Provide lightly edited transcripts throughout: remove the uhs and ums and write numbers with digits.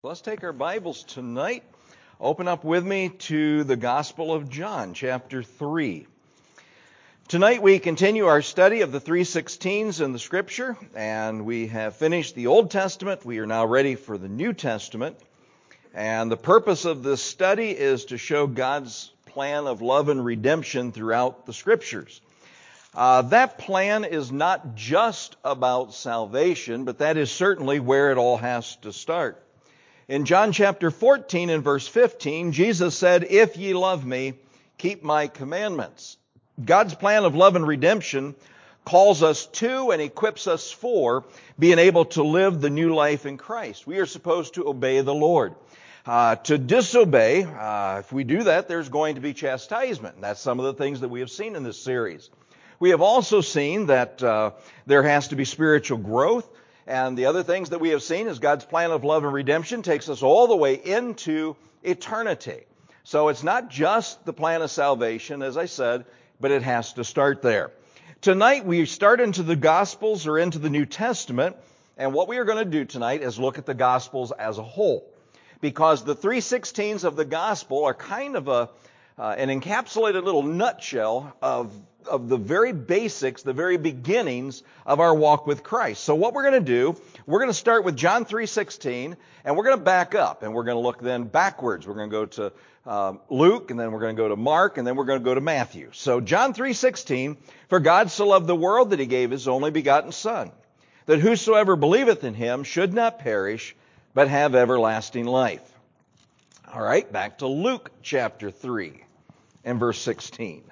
Let's take our Bibles tonight. Open up with me to the Gospel of John, chapter 3. Tonight we continue our study of the 3:16s in the Scripture, and we have finished the Old Testament. We are now ready for the New Testament. And the purpose of this study is to show God's plan of love and redemption throughout the Scriptures. That plan is not just about salvation, but that is certainly where it all has to start. In John chapter 14 and verse 15, Jesus said, "If ye love me, keep my commandments." God's plan of love and redemption calls us to and equips us for being able to live the new life in Christ. We are supposed to obey the Lord. To disobey, if we do that, there's going to be chastisement. And that's some of the things that we have seen in this series. We have also seen that there has to be spiritual growth. And the other things that we have seen is God's plan of love and redemption takes us all the way into eternity. So it's not just the plan of salvation, as I said, but it has to start there. Tonight we start into the Gospels or into the New Testament, and what we are going to do tonight is look at the Gospels as a whole. Because the 3:16s of the Gospel are kind of an encapsulated little nutshell of the very basics, the very beginnings of our walk with Christ. So what we're going to do, we're going to start with John 3:16, and we're going to back up, and we're going to look then backwards. We're going to go to Luke, and then we're going to go to Mark, and then we're going to go to Matthew. So John 3:16, "For God so loved the world that he gave his only begotten Son, that whosoever believeth in him should not perish, but have everlasting life." All right, back to Luke chapter 3 and verse 16.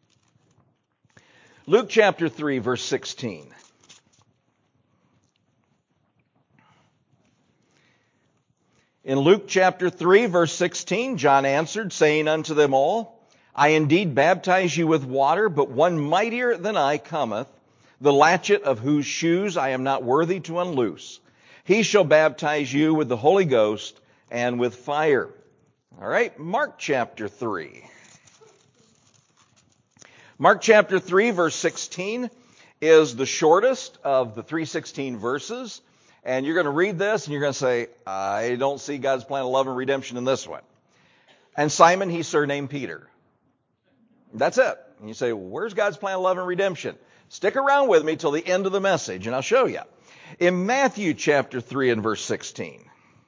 Luke chapter 3, verse 16. In Luke chapter 3, verse 16, John answered, saying unto them all, "I indeed baptize you with water, but one mightier than I cometh, the latchet of whose shoes I am not worthy to unloose. He shall baptize you with the Holy Ghost and with fire." All right, Mark chapter 3. Mark chapter 3, verse 16 is the shortest of the 3:16 verses. And you're going to read this and you're going to say, "I don't see God's plan of love and redemption in this one." "And Simon, he surnamed Peter." That's it. And you say, "Well, where's God's plan of love and redemption?" Stick around with me till the end of the message and I'll show you. In Matthew chapter 3 and verse 16.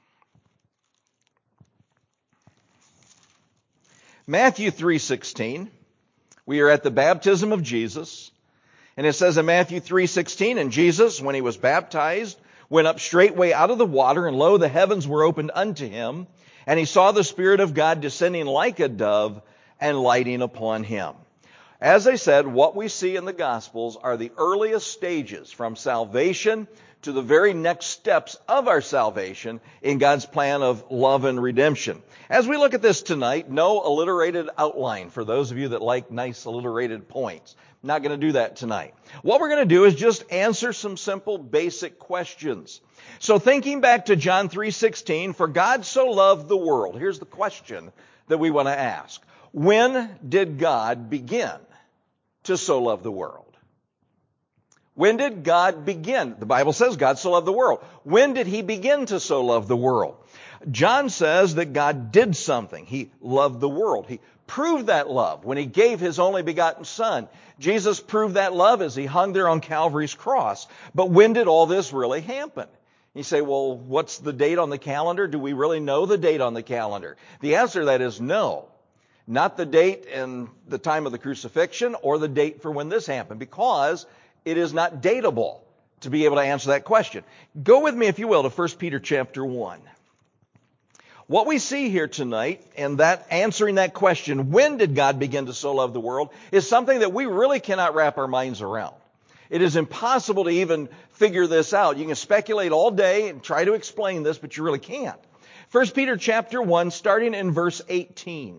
Matthew 3:16. We are at the baptism of Jesus. And it says in Matthew 3:16, "And Jesus, when he was baptized, went up straightway out of the water, and lo, the heavens were opened unto him. And he saw the Spirit of God descending like a dove and lighting upon him." As I said, what we see in the Gospels are the earliest stages from salvation to the very next steps of our salvation in God's plan of love and redemption. As we look at this tonight, no alliterated outline for those of you that like nice alliterated points. I'm not going to do that tonight. What we're going to do is just answer some simple basic questions. So thinking back to John 3:16, "For God so loved the world." Here's the question that we want to ask. When did God begin to so love the world? When did God begin? The Bible says God so loved the world. When did he begin to so love the world? John says that God did something. He loved the world. He proved that love when he gave his only begotten Son. Jesus proved that love as he hung there on Calvary's cross. But when did all this really happen? You say, "Well, what's the date on the calendar? Do we really know the date on the calendar?" The answer to that is no. Not the date and the time of the crucifixion or the date for when this happened, because it is not datable to be able to answer that question. Go with me, if you will, to 1 Peter chapter 1. What we see here tonight, and that answering that question, when did God begin to so love the world, is something that we really cannot wrap our minds around. It is impossible to even figure this out. You can speculate all day and try to explain this, but you really can't. 1 Peter chapter 1, starting in verse 18.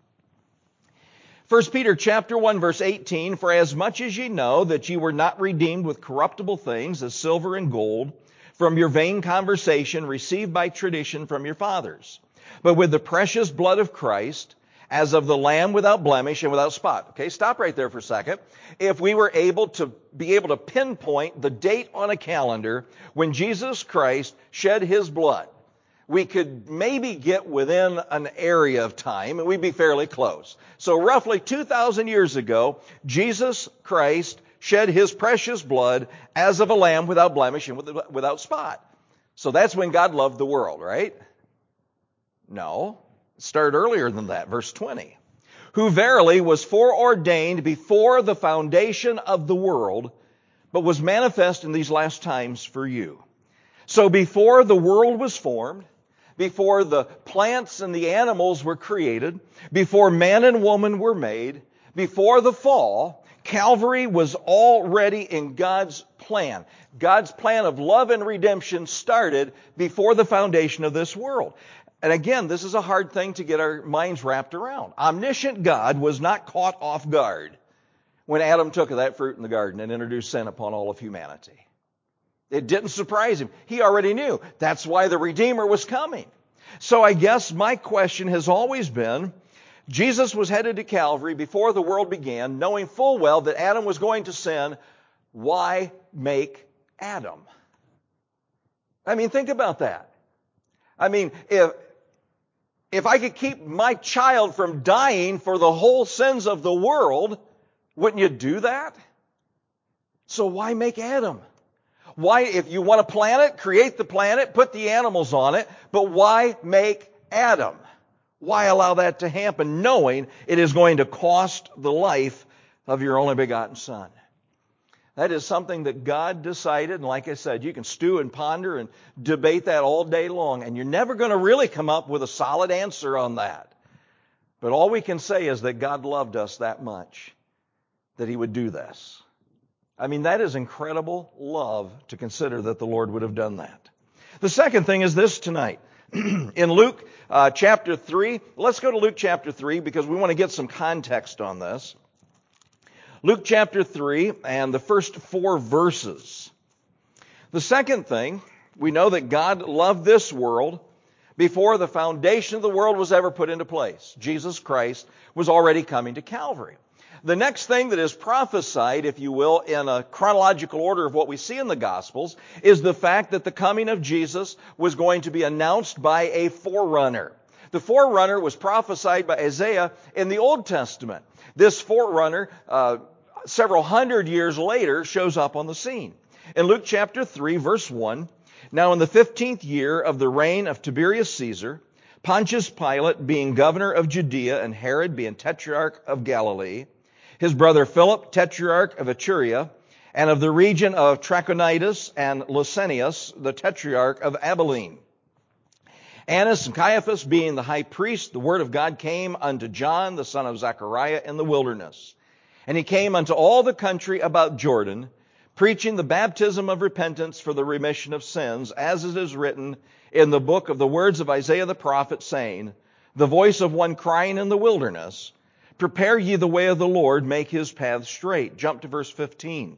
1 Peter chapter 1, verse 18, "For as much as ye know that ye were not redeemed with corruptible things, as silver and gold, from your vain conversation received by tradition from your fathers, but with the precious blood of Christ, as of the Lamb without blemish and without spot." Okay, stop right there for a second. If we were able to pinpoint the date on a calendar when Jesus Christ shed his blood, we could maybe get within an area of time, and we'd be fairly close. So roughly 2,000 years ago, Jesus Christ shed his precious blood as of a lamb without blemish and without spot. So that's when God loved the world, right? No. It started earlier than that, verse 20. Who verily was foreordained before the foundation of the world, but was manifest in these last times for you. So before the world was formed, before the plants and the animals were created, before man and woman were made, before the fall, Calvary was already in God's plan. God's plan of love and redemption started before the foundation of this world. And again, this is a hard thing to get our minds wrapped around. Omniscient God was not caught off guard when Adam took of that fruit in the garden and introduced sin upon all of humanity. It didn't surprise him. He already knew. That's why the Redeemer was coming. So I guess my question has always been, Jesus was headed to Calvary before the world began, knowing full well that Adam was going to sin. Why make Adam? I mean, think about that. I mean, if I could keep my child from dying for the whole sins of the world, wouldn't you do that? So why make Adam? Why, if you want a planet, create the planet, put the animals on it, but why make Adam? Why allow that to happen, knowing it is going to cost the life of your only begotten Son? That is something that God decided, and like I said, you can stew and ponder and debate that all day long, and you're never going to really come up with a solid answer on that. But all we can say is that God loved us that much that He would do this. I mean, that is incredible love to consider that the Lord would have done that. The second thing is this tonight. In Luke chapter 3, let's go to Luke chapter 3 because we want to get some context on this. Luke chapter 3 and the first 4 verses. The second thing, we know that God loved this world before the foundation of the world was ever put into place. Jesus Christ was already coming to Calvary. The next thing that is prophesied, if you will, in a chronological order of what we see in the Gospels, is the fact that the coming of Jesus was going to be announced by a forerunner. The forerunner was prophesied by Isaiah in the Old Testament. This forerunner, several hundred years later, shows up on the scene. In Luke chapter 3, verse 1, now in the 15th year of the reign of Tiberius Caesar, Pontius Pilate being governor of Judea and Herod being tetrarch of Galilee, his brother Philip, tetrarch of Iturea, and of the region of Trachonitis and Lysanias, the tetrarch of Abilene. Annas and Caiaphas being the high priest, the word of God came unto John, the son of Zechariah, in the wilderness. And he came unto all the country about Jordan, preaching the baptism of repentance for the remission of sins, as it is written in the book of the words of Isaiah the prophet, saying, the voice of one crying in the wilderness, prepare ye the way of the Lord, make his path straight. Jump to verse 15.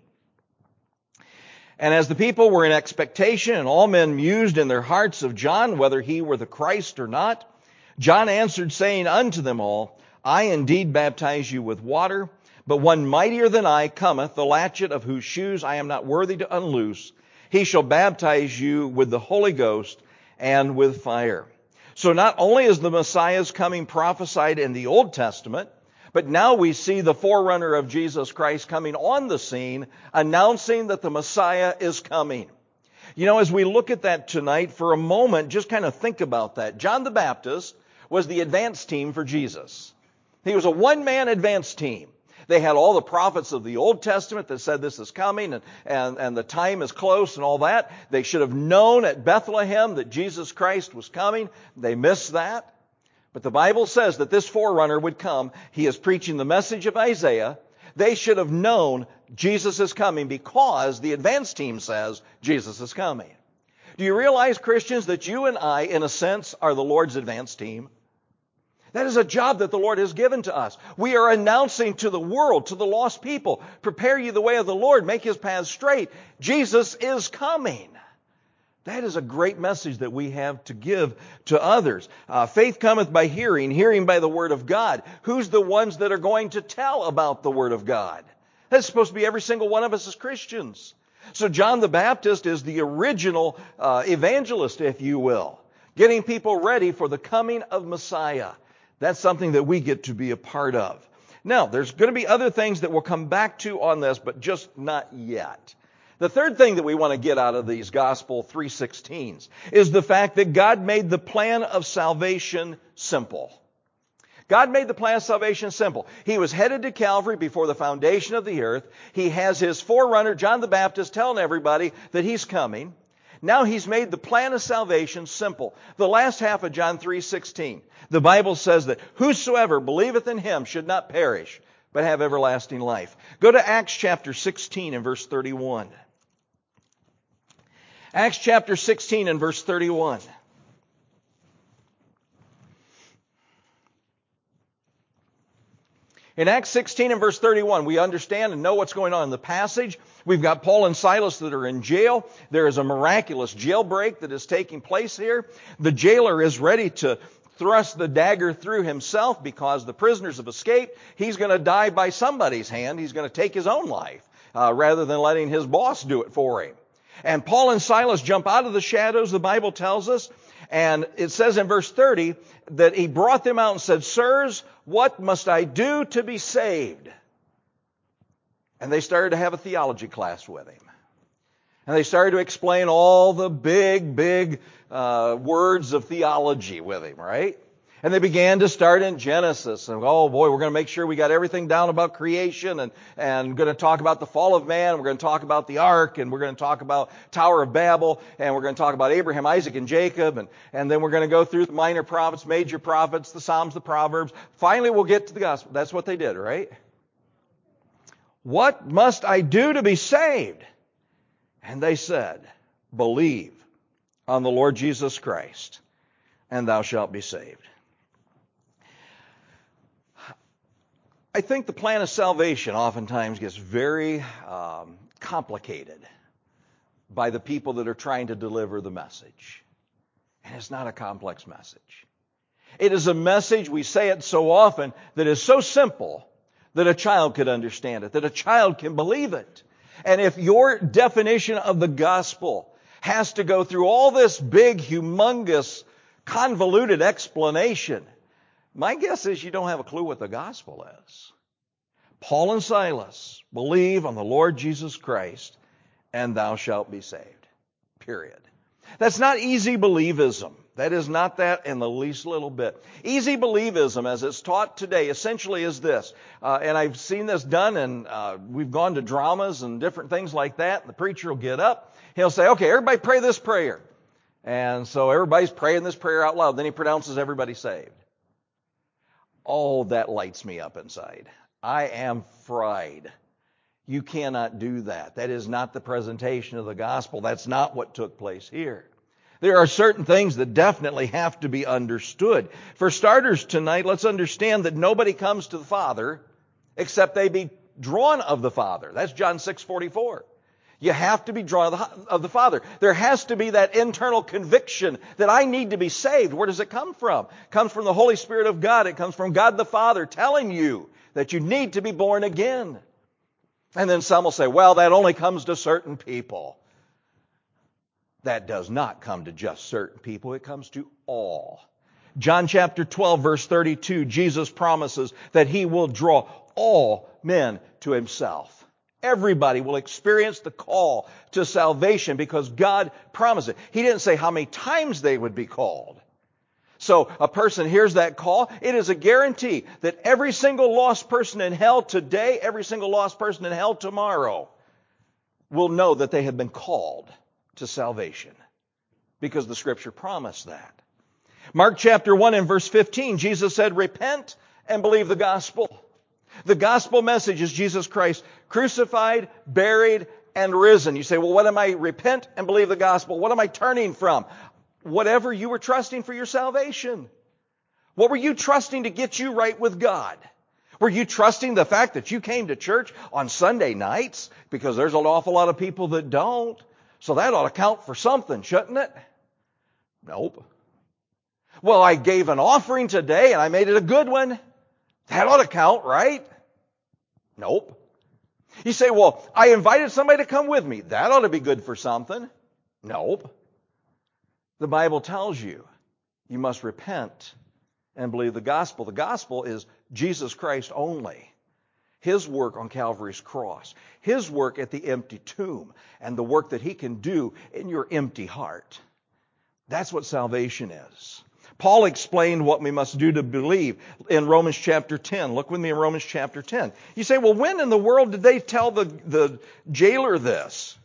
And as the people were in expectation, and all men mused in their hearts of John, whether he were the Christ or not, John answered, saying unto them all, I indeed baptize you with water, but one mightier than I cometh, the latchet of whose shoes I am not worthy to unloose. He shall baptize you with the Holy Ghost and with fire. So not only is the Messiah's coming prophesied in the Old Testament, but now we see the forerunner of Jesus Christ coming on the scene, announcing that the Messiah is coming. You know, as we look at that tonight, for a moment, just kind of think about that. John the Baptist was the advance team for Jesus. He was a one-man advance team. They had all the prophets of the Old Testament that said this is coming and the time is close and all that. They should have known at Bethlehem that Jesus Christ was coming. They missed that. But the Bible says that this forerunner would come. He is preaching the message of Isaiah. They should have known Jesus is coming because the advance team says Jesus is coming. Do you realize, Christians, that you and I, in a sense, are the Lord's advance team? That is a job that the Lord has given to us. We are announcing to the world, to the lost people, prepare ye the way of the Lord, make his path straight. Jesus is coming. That is a great message that we have to give to others. Faith cometh by hearing, hearing by the Word of God. Who's the ones that are going to tell about the Word of God? That's supposed to be every single one of us as Christians. So John the Baptist is the original evangelist, if you will. getting people ready for the coming of Messiah. That's something that we get to be a part of. Now, there's going to be other things that we'll come back to on this, but just not yet. The third thing that we want to get out of these Gospel 3:16s is the fact that God made the plan of salvation simple. God made the plan of salvation simple. He was headed to Calvary before the foundation of the earth. He has his forerunner, John the Baptist, telling everybody that he's coming. Now he's made the plan of salvation simple. The last half of John 3:16, the Bible says that whosoever believeth in him should not perish, but have everlasting life. Go to Acts chapter 16 and verse 31. Acts chapter 16 and verse 31. In Acts 16 and verse 31, we understand and know what's going on in the passage. We've got Paul and Silas that are in jail. There is a miraculous jailbreak that is taking place here. The jailer is ready to thrust the dagger through himself because the prisoners have escaped. He's going to die by somebody's hand. He's going to take his own life rather than letting his boss do it for him. And Paul and Silas jump out of the shadows, the Bible tells us. And it says in verse 30 that he brought them out and said, "Sirs, what must I do to be saved?" And they started to have a theology class with him. And they started to explain all the big words of theology with him, right? And they began to start in Genesis. And, oh boy, we're going to make sure we got everything down about creation and going to talk about the fall of man. We're going to talk about the ark, and we're going to talk about Tower of Babel, and we're going to talk about Abraham, Isaac, and Jacob. And then we're going to go through the minor prophets, major prophets, the Psalms, the Proverbs. Finally, we'll get to the gospel. That's what they did, right? What must I do to be saved? And they said, believe on the Lord Jesus Christ, and thou shalt be saved. I think the plan of salvation oftentimes gets very complicated by the people that are trying to deliver the message. And it's not a complex message. It is a message, we say it so often, that is so simple that a child could understand it, that a child can believe it. And if your definition of the gospel has to go through all this big, humongous, convoluted explanation, my guess is you don't have a clue what the gospel is. Paul and Silas, believe on the Lord Jesus Christ, and thou shalt be saved. Period. That's not easy believism. That is not that in the least little bit. Easy believism, as it's taught today, essentially is this. And I've seen this done, and we've gone to dramas and different things like that. And the preacher will get up. He'll say, okay, everybody pray this prayer. And so everybody's praying this prayer out loud. Then he pronounces everybody saved. Oh, that lights me up inside. I am fried. You cannot do that. That is not the presentation of the gospel. That's not what took place here. There are certain things that definitely have to be understood. For starters tonight, let's understand that nobody comes to the Father except they be drawn of the Father. That's John 6:44. You have to be drawn of the Father. There has to be that internal conviction that I need to be saved. Where does it come from? It comes from the Holy Spirit of God. It comes from God the Father telling you that you need to be born again. And then some will say, well, that only comes to certain people. That does not come to just certain people. It comes to all. John chapter 12, verse 32, Jesus promises that He will draw all men to Himself. Everybody will experience the call to salvation because God promised it. He didn't say how many times they would be called. So a person hears that call. It is a guarantee that every single lost person in hell today, every single lost person in hell tomorrow will know that they have been called to salvation because the Scripture promised that. Mark chapter 1 and verse 15, Jesus said, repent and believe the gospel. The gospel message is Jesus Christ crucified, buried, and risen. You say, well, what am I? Repent and believe the gospel. What am I turning from? Whatever you were trusting for your salvation. What were you trusting to get you right with God? Were you trusting the fact that you came to church on Sunday nights? Because there's an awful lot of people that don't. So that ought to count for something, shouldn't it? Nope. Well, I gave an offering today and I made it a good one. That ought to count, right? Nope. You say, well, I invited somebody to come with me. That ought to be good for something. Nope. The Bible tells you You must repent and believe the gospel. The gospel is Jesus Christ only. His work on Calvary's cross. His work at the empty tomb. And the work that He can do in your empty heart. That's what salvation is. Paul explained what we must do to believe in Romans chapter 10. Look with me in Romans chapter 10. You say, well, when in the world did they tell the jailer this?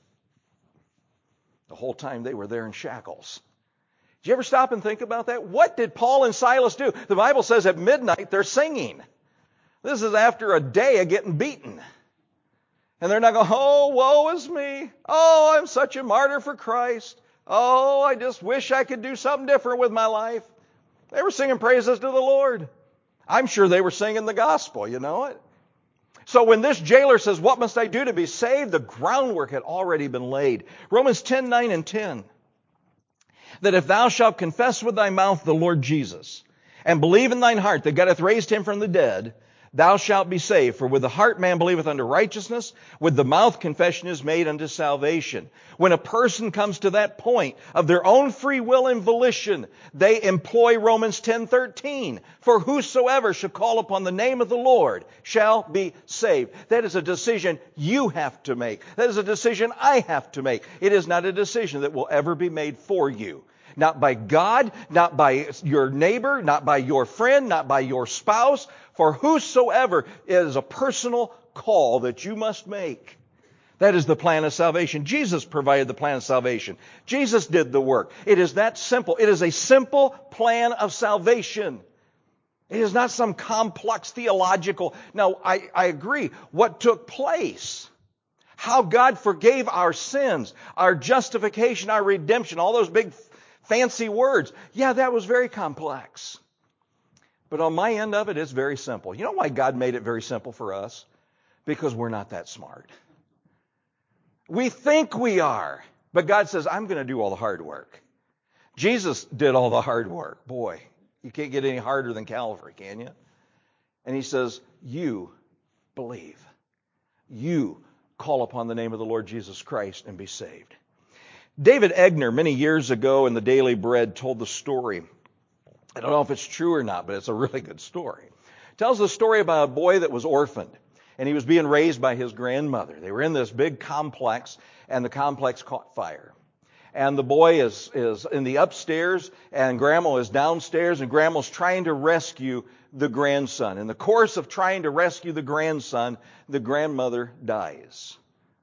The whole time they were there in shackles. Did you ever stop and think about that? What did Paul and Silas do? The Bible says at midnight they're singing. This is after a day of getting beaten. And they're not going, oh, woe is me. Oh, I'm such a martyr for Christ. Oh, I just wish I could do something different with my life. They were singing praises to the Lord. I'm sure they were singing the gospel, you know it. So when this jailer says, what must I do to be saved? The groundwork had already been laid. Romans 10, 9 and 10. That if thou shalt confess with thy mouth the Lord Jesus, and believe in thine heart that God hath raised Him from the dead, thou shalt be saved. For with the heart man believeth unto righteousness, with the mouth confession is made unto salvation. When a person comes to that point of their own free will and volition, they employ Romans 10:13. For whosoever shall call upon the name of the Lord shall be saved. That is a decision you have to make. That is a decision I have to make. It is not a decision that will ever be made for you. Not by God, not by your neighbor, not by your friend, not by your spouse. For whosoever is a personal call that you must make. That is the plan of salvation. Jesus provided the plan of salvation. Jesus did the work. It is that simple. It is a simple plan of salvation. It is not some complex theological. Now, I agree. What took place, how God forgave our sins, our justification, our redemption, all those big fancy words. Yeah, that was very complex. But on my end of it, it's very simple. You know why God made it very simple for us? Because we're not that smart. We think we are. But God says, I'm going to do all the hard work. Jesus did all the hard work. Boy, you can't get any harder than Calvary, can you? And He says, you believe. You call upon the name of the Lord Jesus Christ and be saved. David Egner, many years ago in the Daily Bread, told the story. I don't know if it's true or not, but it's a really good story. It tells the story about a boy that was orphaned, and he was being raised by his grandmother. They were in this big complex, and the complex caught fire. And the boy is in the upstairs, and Grandma is downstairs, and Grandma's trying to rescue the grandson. In the course of trying to rescue the grandson, the grandmother dies.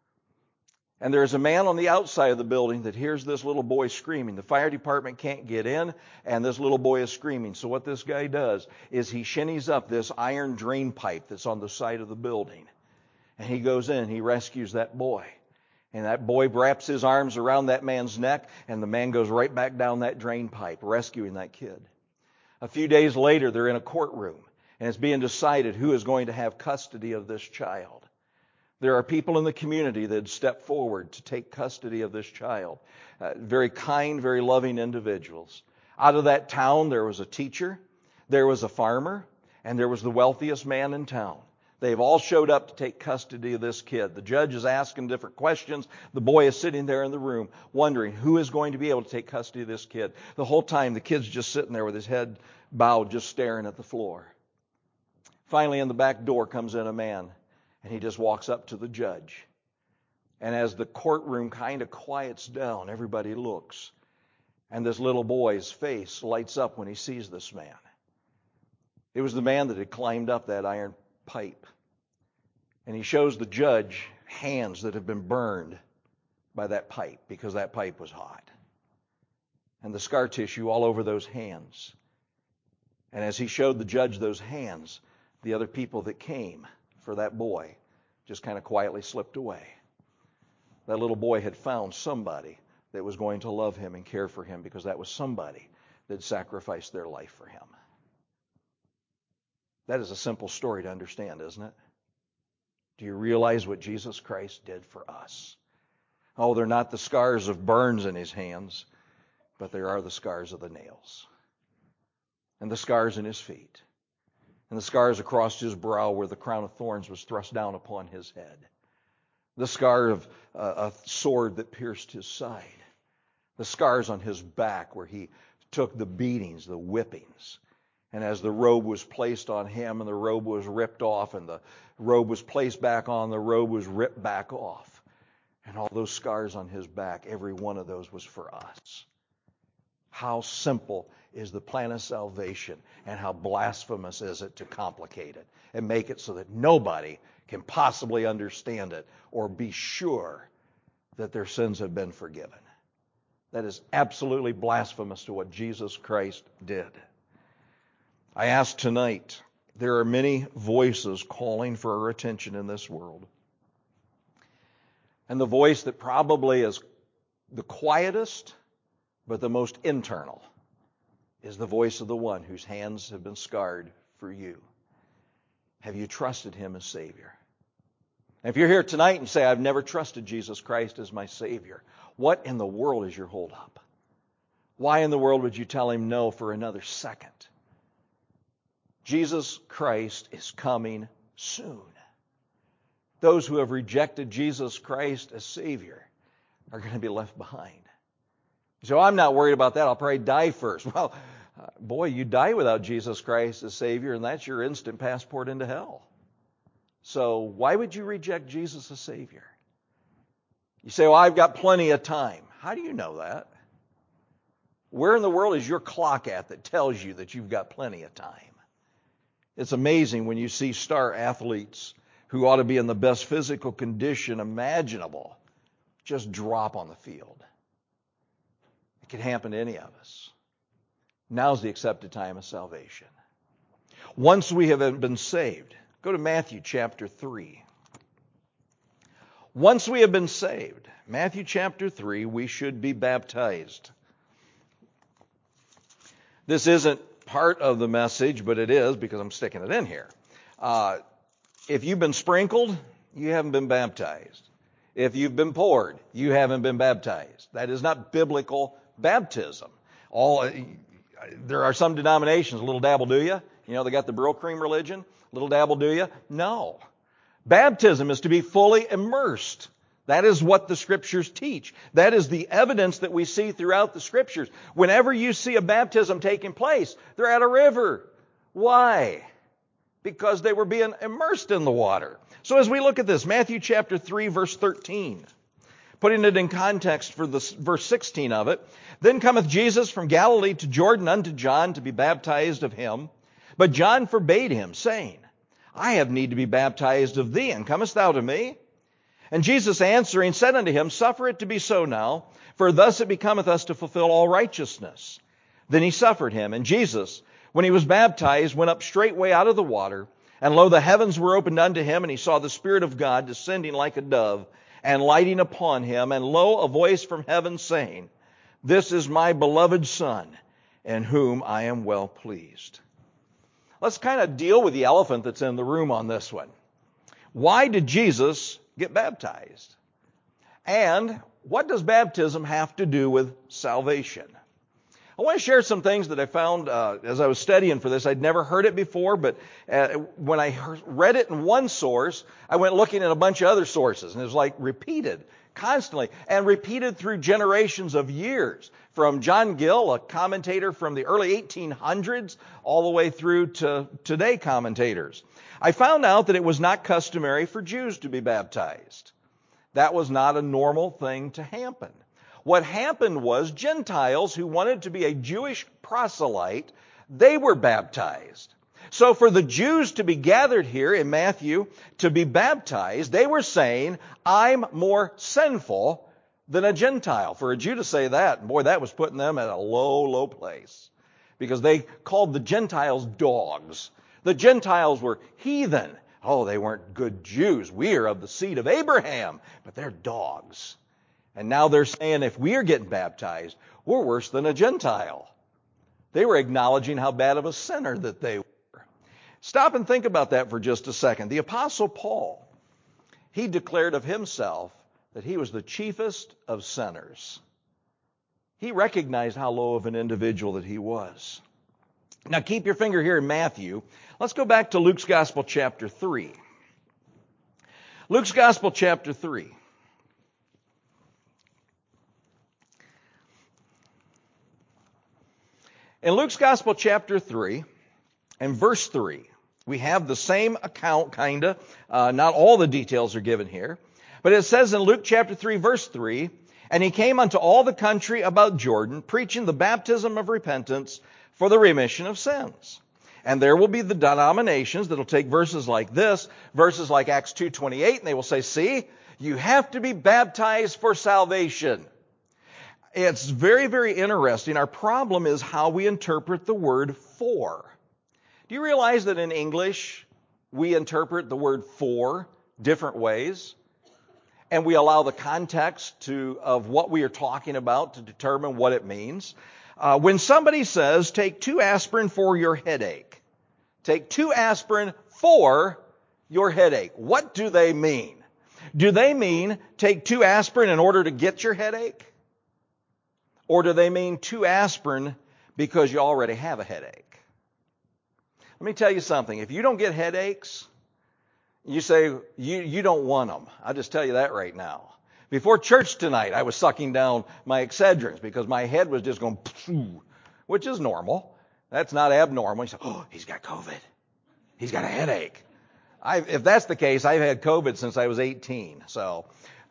And there's a man on the outside of the building that hears this little boy screaming. The fire department can't get in, and this little boy is screaming. So what this guy does is he shinnies up this iron drain pipe that's on the side of the building. And he goes in and he rescues that boy. And that boy wraps his arms around that man's neck, and the man goes right back down that drain pipe, rescuing that kid. A few days later, they're in a courtroom, and it's being decided who is going to have custody of this child. There are people in the community that step forward to take custody of this child. Very kind, very loving individuals. Out of that town, there was a teacher, there was a farmer, and there was the wealthiest man in town. They've all showed up to take custody of this kid. The judge is asking different questions. The boy is sitting there in the room wondering who is going to be able to take custody of this kid. The whole time, the kid's just sitting there with his head bowed, just staring at the floor. Finally, in the back door comes in a man. And he just walks up to the judge. And as the courtroom kind of quiets down, everybody looks. And this little boy's face lights up when he sees this man. It was the man that had climbed up that iron pipe. And he shows the judge hands that have been burned by that pipe because that pipe was hot. And the scar tissue all over those hands. And as he showed the judge those hands, the other people that came for that boy just kind of quietly slipped away. That little boy had found somebody that was going to love him and care for him because that was somebody that sacrificed their life for him. That is a simple story to understand, isn't it? Do you realize what Jesus Christ did for us? Oh, they're not the scars of burns in His hands, but there are the scars of the nails and the scars in His feet. And the scars across His brow where the crown of thorns was thrust down upon His head. The scar of a sword that pierced His side. The scars on His back where He took the beatings, the whippings. And as the robe was placed on him and the robe was ripped off and the robe was placed back on, the robe was ripped back off. And all those scars on his back, every one of those was for us. How simple is the plan of salvation, and how blasphemous is it to complicate it and make it so that nobody can possibly understand it or be sure that their sins have been forgiven. That is absolutely blasphemous to what Jesus Christ did. I ask tonight, there are many voices calling for our attention in this world. And the voice that probably is the quietest, but the most internal, is the voice of the one whose hands have been scarred for you. Have you trusted him as Savior? And if you're here tonight and you say, I've never trusted Jesus Christ as my Savior, what in the world is your holdup? Why in the world would you tell him no for another second? Jesus Christ is coming soon. Those who have rejected Jesus Christ as Savior are going to be left behind. So I'm not worried about that. I'll probably die first. Well, boy, you die without Jesus Christ as Savior, and that's your instant passport into hell. So why would you reject Jesus as Savior? You say, well, I've got plenty of time. How do you know that? Where in the world is your clock at that tells you that you've got plenty of time? It's amazing when you see star athletes who ought to be in the best physical condition imaginable just drop on the field. It can happen to any of us. Now's the accepted time of salvation. Once we have been saved, go to Matthew chapter 3. Once we have been saved, Matthew chapter 3, we should be baptized. This isn't part of the message, but it is because I'm sticking it in here. If you've been sprinkled, you haven't been baptized. If you've been poured, you haven't been baptized. That is not biblical baptism. There are some denominations, a little dabble do you? You know, they got the Brill-Cream religion, little dabble do you? No. Baptism is to be fully immersed. That is what the Scriptures teach. That is the evidence that we see throughout the Scriptures. Whenever you see a baptism taking place, they're at a river. Why? Because they were being immersed in the water. So as we look at this, Matthew chapter 3, verse 13, putting it in context for the verse 16 of it, then cometh Jesus from Galilee to Jordan unto John to be baptized of him. But John forbade him, saying, I have need to be baptized of thee, and comest thou to me? And Jesus answering said unto him, Suffer it to be so now, for thus it becometh us to fulfill all righteousness. Then he suffered him. And Jesus, when he was baptized, went up straightway out of the water. And lo, the heavens were opened unto him, and he saw the Spirit of God descending like a dove, and lighting upon him. And lo, a voice from heaven saying, This is my beloved Son, in whom I am well pleased. Let's kind of deal with the elephant that's in the room on this one. Why did Jesus get baptized? And what does baptism have to do with salvation? I want to share some things that I found as I was studying for this. I'd never heard it before, but when I read it in one source, I went looking at a bunch of other sources, and it was like repeated constantly, and repeated through generations of years. From John Gill, a commentator from the early 1800s, all the way through to today commentators. I found out that it was not customary for Jews to be baptized. That was not a normal thing to happen. What happened was Gentiles who wanted to be a Jewish proselyte, they were baptized. So for the Jews to be gathered here in Matthew to be baptized, they were saying, I'm more sinful than a Gentile. For a Jew to say that, boy, that was putting them at a low, low place. Because they called the Gentiles dogs. The Gentiles were heathen. Oh, they weren't good Jews. We are of the seed of Abraham, but they're dogs. And now they're saying if we are getting baptized, we're worse than a Gentile. They were acknowledging how bad of a sinner that they were. Stop and think about that for just a second. The Apostle Paul, he declared of himself that he was the chiefest of sinners. He recognized how low of an individual that he was. Now keep your finger here in Matthew. Let's go back to Luke's Gospel chapter 3. Luke's Gospel chapter 3. In Luke's Gospel, chapter 3, and verse 3, we have the same account, kind of. Not all the details are given here. But it says in Luke chapter 3, verse 3, "And he came unto all the country about Jordan, preaching the baptism of repentance for the remission of sins." And there will be the denominations that will take verses like this, verses like Acts 2:28, and they will say, see, you have to be baptized for salvation. It's very, very interesting. Our problem is how we interpret the word for. Do you realize that in English, we interpret the word for different ways? And we allow the context of what we are talking about to determine what it means. When somebody says, take 2 aspirin for your headache, take 2 aspirin for your headache, what do they mean? Do they mean take 2 aspirin in order to get your headache? Or do they mean 2 aspirin because you already have a headache? Let me tell you something. If you don't get headaches, you say you don't want them. I'll just tell you that right now. Before church tonight, I was sucking down my Excedrins because my head was just going, which is normal. That's not abnormal. You say, oh, he's got COVID. He's got a headache. If that's the case, I've had COVID since I was 18. So,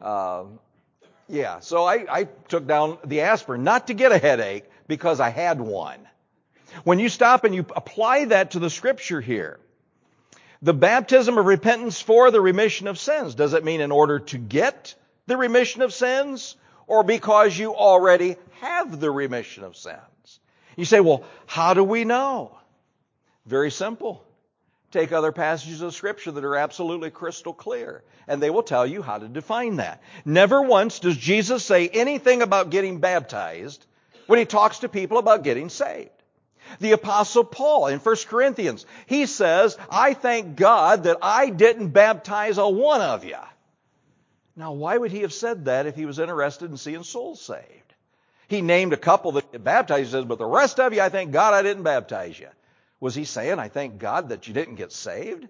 So I took down the aspirin, not to get a headache, because I had one. When you stop and you apply that to the scripture here, the baptism of repentance for the remission of sins, does it mean in order to get the remission of sins, or because you already have the remission of sins? You say, well, how do we know? Very simple. Take other passages of Scripture that are absolutely crystal clear, and they will tell you how to define that. Never once does Jesus say anything about getting baptized when he talks to people about getting saved. The Apostle Paul in 1 Corinthians, he says, I thank God that I didn't baptize a one of you. Now, why would he have said that if he was interested in seeing souls saved? He named a couple that get baptized. He says, but the rest of you, I thank God I didn't baptize you. Was he saying, I thank God that you didn't get saved?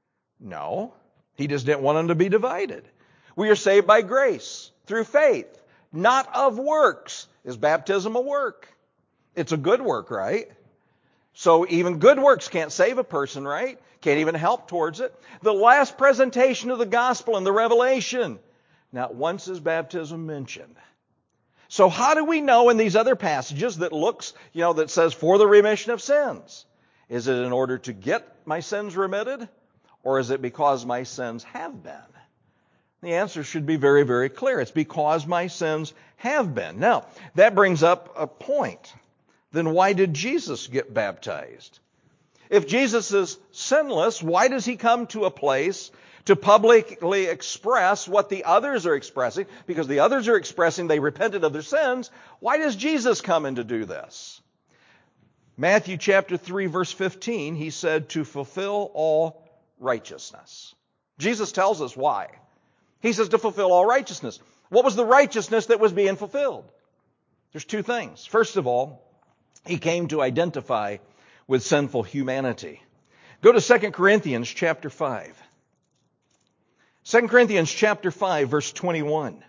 No. He just didn't want them to be divided. We are saved by grace, through faith, not of works. Is baptism a work? It's a good work, right? So even good works can't save a person, right? Can't even help towards it. The last presentation of the gospel in the Revelation, not once is baptism mentioned. So how do we know in these other passages that that says for the remission of sins? Is it in order to get my sins remitted, or is it because my sins have been? The answer should be very, very clear. It's because my sins have been. Now, that brings up a point. Then why did Jesus get baptized? If Jesus is sinless, why does he come to a place to publicly express what the others are expressing? Because the others are expressing they repented of their sins. Why does Jesus come in to do this? Matthew chapter 3, verse 15, he said, to fulfill all righteousness. Jesus tells us why. He says to fulfill all righteousness. What was the righteousness that was being fulfilled? There's 2 things. First of all, he came to identify with sinful humanity. Go to 2 Corinthians chapter 5. 2 Corinthians chapter 5, verse 21.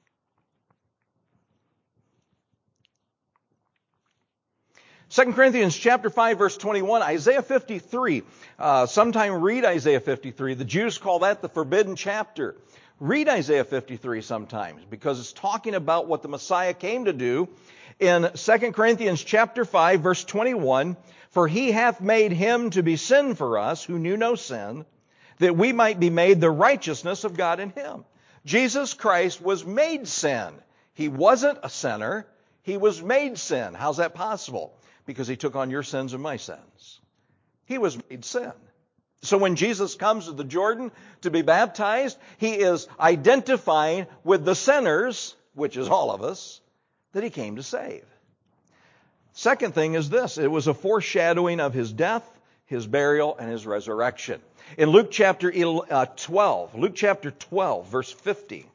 2 Corinthians chapter 5, verse 21, Isaiah 53. Sometime read Isaiah 53. The Jews call that the forbidden chapter. Read Isaiah 53 sometimes, because it's talking about what the Messiah came to do. In 2 Corinthians chapter 5, verse 21, for he hath made him to be sin for us, who knew no sin, that we might be made the righteousness of God in him. Jesus Christ was made sin. He wasn't a sinner. He was made sin. How's that possible? Because he took on your sins and my sins. He was made sin. So when Jesus comes to the Jordan to be baptized, he is identifying with the sinners, which is all of us, that he came to save. Second thing is this. It was a foreshadowing of his death, his burial, and his resurrection. In Luke chapter 12, verse 50.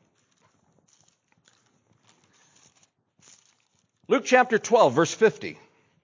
Luke chapter 12, verse 50.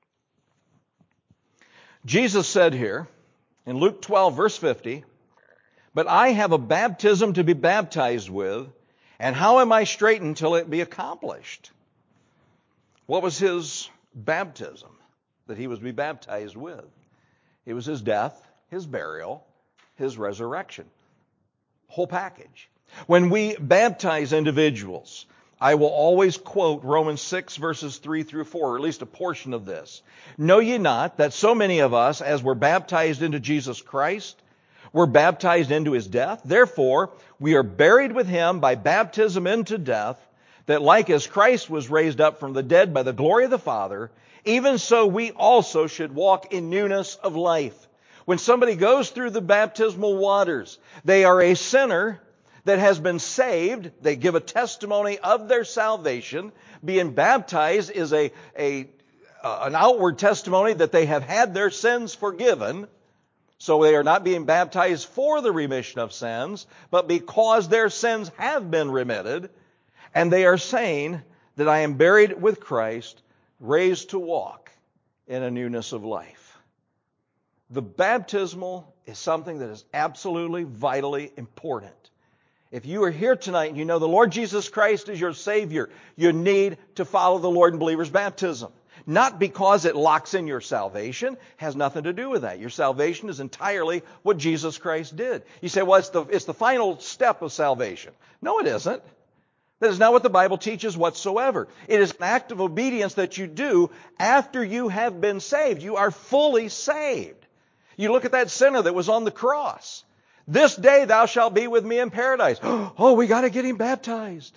Jesus said here, in Luke 12, verse 50, but I have a baptism to be baptized with, and how am I straitened till it be accomplished? What was his baptism that he was to be baptized with. It was his death, his burial, his resurrection. Whole package. When we baptize individuals, I will always quote Romans 6 verses 3 through 4, or at least a portion of this. Know ye not that so many of us, as were baptized into Jesus Christ, were baptized into his death? Therefore, we are buried with him by baptism into death, that like as Christ was raised up from the dead by the glory of the Father, even so we also should walk in newness of life. When somebody goes through the baptismal waters, they are a sinner that has been saved. They give a testimony of their salvation. Being baptized is an outward testimony that they have had their sins forgiven. So they are not being baptized for the remission of sins, but because their sins have been remitted. And they are saying that I am buried with Christ, raised to walk in a newness of life. The baptismal is something that is absolutely, vitally important. If you are here tonight and you know the Lord Jesus Christ is your Savior, you need to follow the Lord in believer's baptism. Not because it locks in your salvation, has nothing to do with that. Your salvation is entirely what Jesus Christ did. You say, well, it's the final step of salvation. No, it isn't. That is not what the Bible teaches whatsoever. It is an act of obedience that you do after you have been saved. You are fully saved. You look at that sinner that was on the cross. This day thou shalt be with me in paradise. Oh, we got to get him baptized.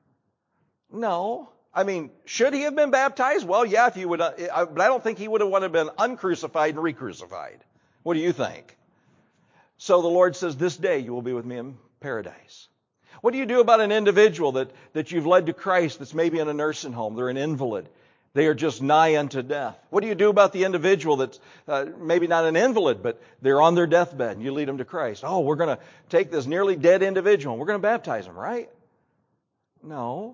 No. I mean, should he have been baptized? Well, yeah, if you would, but I don't think he would have been uncrucified and re-crucified. What do you think? So the Lord says, this day you will be with me in paradise. What do you do about an individual that you've led to Christ that's maybe in a nursing home? They're an invalid. They are just nigh unto death. What do you do about the individual that's maybe not an invalid, but they're on their deathbed and you lead them to Christ? Oh, we're going to take this nearly dead individual and we're going to baptize him, right? No.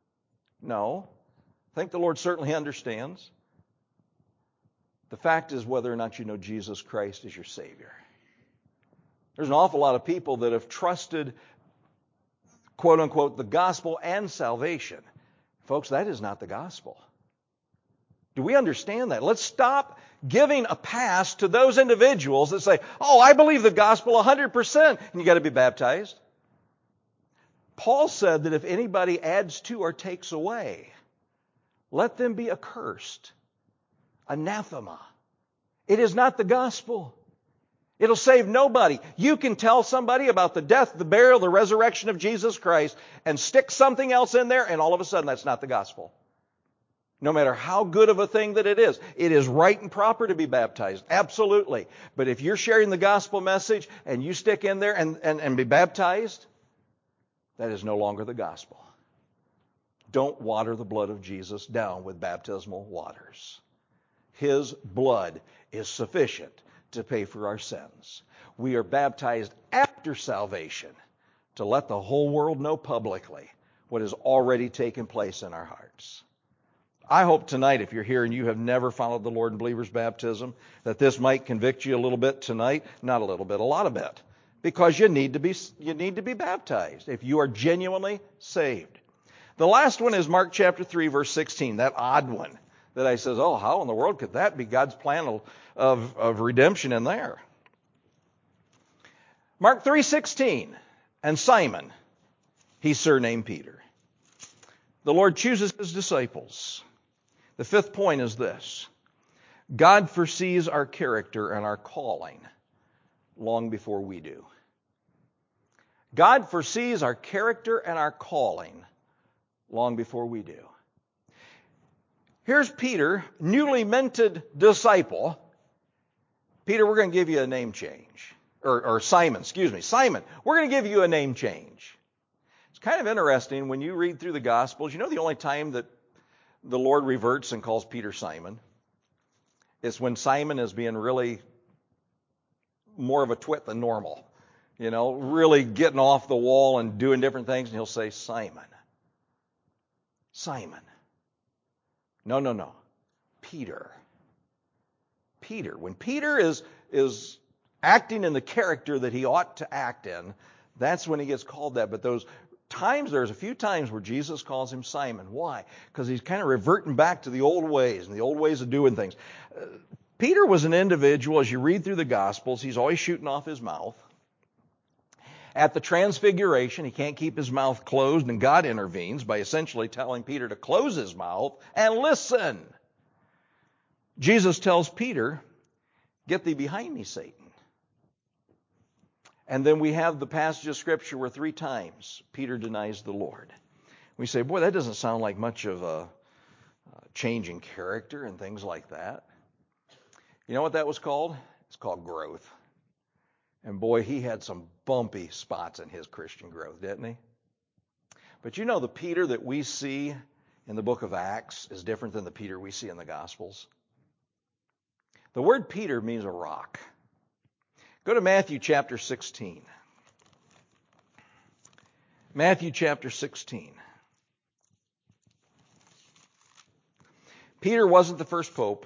I think the Lord certainly understands. The fact is whether or not you know Jesus Christ as your Savior. There's an awful lot of people that have trusted, quote unquote, the gospel and salvation. Folks, that is not the gospel. Do we understand that? Let's stop giving a pass to those individuals that say, oh, I believe the gospel 100%, and you got to be baptized. Paul said that if anybody adds to or takes away, let them be accursed. Anathema. It is not the gospel. It'll save nobody. You can tell somebody about the death, the burial, the resurrection of Jesus Christ and stick something else in there, and all of a sudden that's not the gospel. No matter how good of a thing that it is right and proper to be baptized. Absolutely. But if you're sharing the gospel message and you stick in there and be baptized, that is no longer the gospel. Don't water the blood of Jesus down with baptismal waters. His blood is sufficient to pay for our sins. We are baptized after salvation to let the whole world know publicly what has already taken place in our hearts. I hope tonight, if you're here and you have never followed the Lord in believer's baptism, that this might convict you a little bit tonight. Not a little bit, a lot of bit. Because you need to be baptized if you are genuinely saved. The last one is Mark chapter 3, verse 16, that odd one that I says, oh, how in the world could that be God's plan of redemption in there? Mark 3:16, and Simon, he's surnamed Peter. The Lord chooses his disciples. The fifth point is this: God foresees our character and our calling long before we do. God foresees our character and our calling long before we do. Here's Peter, newly minted disciple. Peter, we're going to give you a name change. Or Simon, Simon, we're going to give you a name change. It's kind of interesting when you read through the Gospels. You know the only time that the Lord reverts and calls Peter Simon is when Simon is being really more of a twit than normal. You know, really getting off the wall and doing different things, and he'll say, Simon. Simon. No. Peter. Peter. When Peter is acting in the character that he ought to act in, that's when he gets called that. But those there's a few times where Jesus calls him Simon. Why? Because he's kind of reverting back to the old ways and the old ways of doing things. Peter was an individual, as you read through the Gospels, he's always shooting off his mouth. At the Transfiguration, he can't keep his mouth closed, and God intervenes by essentially telling Peter to close his mouth and listen. Jesus tells Peter, "Get thee behind me, Satan." And then we have the passage of Scripture where 3 times Peter denies the Lord. We say, boy, that doesn't sound like much of a change in character and things like that. You know what that was called? It's called growth. And boy, he had some bumpy spots in his Christian growth, didn't he? But you know, the Peter that we see in the book of Acts is different than the Peter we see in the Gospels. The word Peter means a rock. Go to Matthew chapter 16. Matthew chapter 16. Peter wasn't the first pope.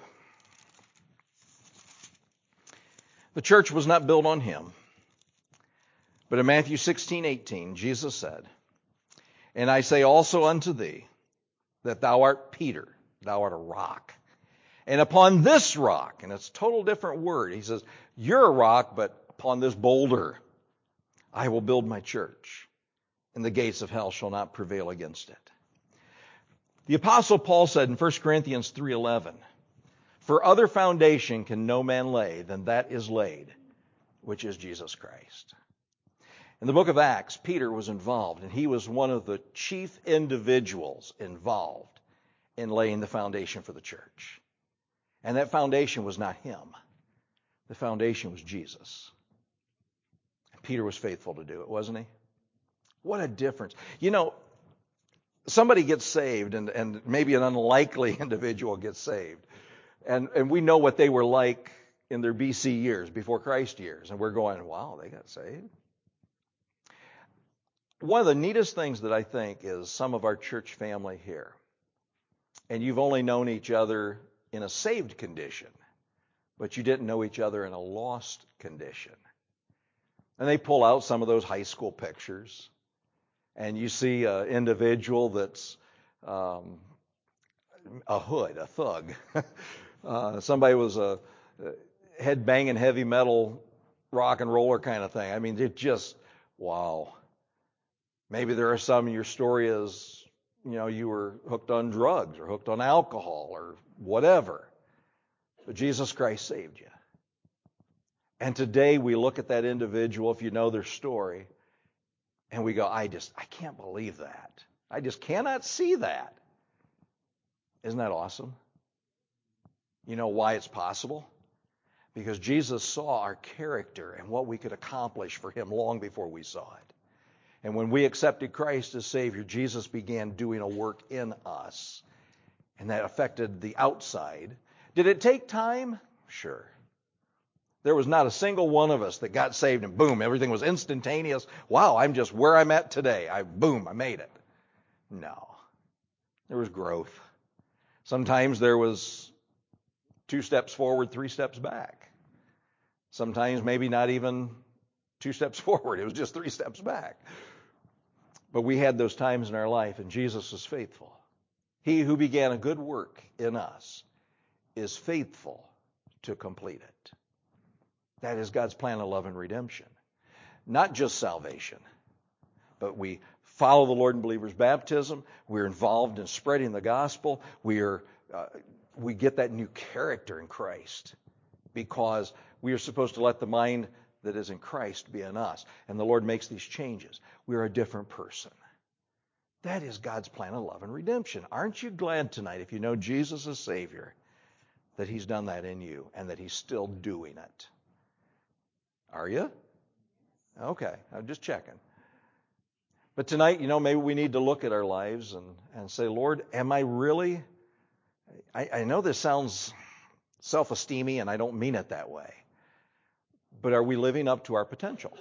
The church was not built on him. But in Matthew 16:18, Jesus said, "And I say also unto thee, that thou art Peter, thou art a rock. And upon this rock," and it's a total different word. He says, "You're a rock, but upon this boulder I will build my church, and the gates of hell shall not prevail against it." The Apostle Paul said in 1 Corinthians 3:11, "For other foundation can no man lay than that is laid, which is Jesus Christ." In the book of Acts, Peter was involved, and he was one of the chief individuals involved in laying the foundation for the church. And that foundation was not him. The foundation was Jesus. And Peter was faithful to do it, wasn't he? What a difference. You know, somebody gets saved, and maybe an unlikely individual gets saved. And we know what they were like in their BC years, before Christ years. And we're going, wow, they got saved. One of the neatest things that I think is some of our church family here, and you've only known each other in a saved condition, but you didn't know each other in a lost condition. And they pull out some of those high school pictures, and you see an individual that's a hood, a thug. Somebody was a head-banging heavy metal rock and roller kind of thing. I mean, it just, wow. Maybe there are some, your story is, you were hooked on drugs or hooked on alcohol or whatever. But Jesus Christ saved you. And today we look at that individual, if you know their story, and we go, I can't believe that. I just cannot see that. Isn't that awesome? You know why it's possible? Because Jesus saw our character and what we could accomplish for him long before we saw it. And when we accepted Christ as Savior, Jesus began doing a work in us. And that affected the outside. Did it take time? Sure. There was not a single one of us that got saved and boom, everything was instantaneous. Wow, I'm just where I'm at today. I made it. No. There was growth. Sometimes there was 2 steps forward, 3 steps back. Sometimes maybe not even 2 steps forward. It was just 3 steps back. But we had those times in our life, and Jesus was faithful. He who began a good work in us is faithful to complete it. That is God's plan of love and redemption. Not just salvation, but we follow the Lord in believers' baptism. We're involved in spreading the gospel. We get that new character in Christ because we are supposed to let the mind that is in Christ be in us. And the Lord makes these changes. We are a different person. That is God's plan of love and redemption. Aren't you glad tonight, if you know Jesus as Savior, that He's done that in you and that He's still doing it? Are you? Okay, I'm just checking. But tonight, maybe we need to look at our lives and say, Lord, am I really... I know this sounds self-esteemy, and I don't mean it that way. But are we living up to our potential?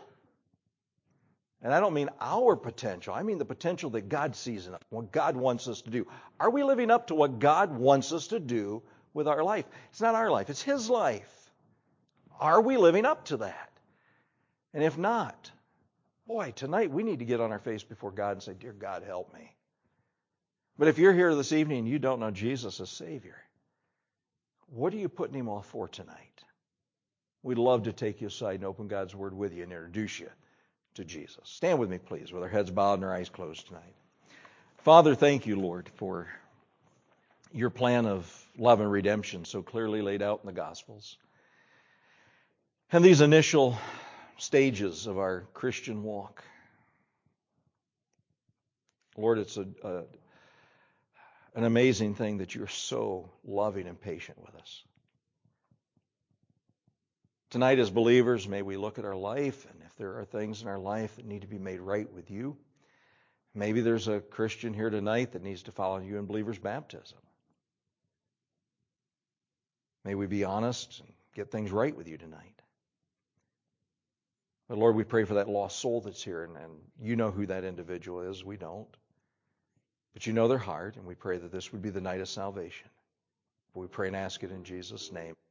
And I don't mean our potential. I mean the potential that God sees in us, what God wants us to do. Are we living up to what God wants us to do with our life? It's not our life. It's His life. Are we living up to that? And if not, Boy, tonight we need to get on our face before God and say, "Dear God, help me." But if you're here this evening and you don't know Jesus as Savior, what are you putting Him off for tonight? We'd love to take you aside and open God's Word with you and introduce you to Jesus. Stand with me, please, with our heads bowed and our eyes closed tonight. Father, thank you, Lord, for your plan of love and redemption so clearly laid out in the Gospels. And these initial stages of our Christian walk. Lord, it's an amazing thing that you're so loving and patient with us. Tonight as believers, may we look at our life, and if there are things in our life that need to be made right with you, maybe there's a Christian here tonight that needs to follow you in believer's baptism. May we be honest and get things right with you tonight. But Lord, we pray for that lost soul that's here, and you know who that individual is. We don't. But you know their heart, and we pray that this would be the night of salvation. We pray and ask it in Jesus' name.